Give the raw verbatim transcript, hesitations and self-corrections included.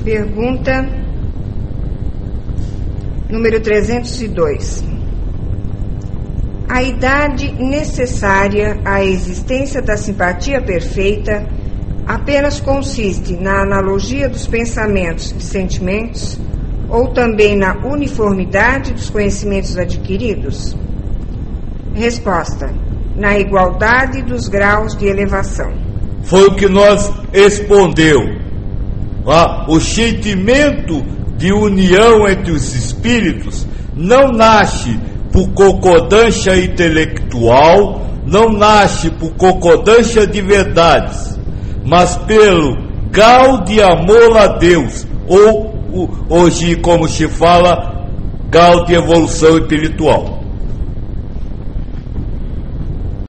Pergunta número trezentos e dois. A idade necessária à existência da simpatia perfeita apenas consiste na analogia dos pensamentos e sentimentos ou também na uniformidade dos conhecimentos adquiridos? Resposta: na igualdade dos graus de elevação. Foi o que nós respondeu. Ah, o sentimento de união entre os espíritos não nasce por concordância intelectual, não nasce por concordância de verdades, mas pelo grau de amor a Deus, ou hoje, como se fala, grau de evolução espiritual.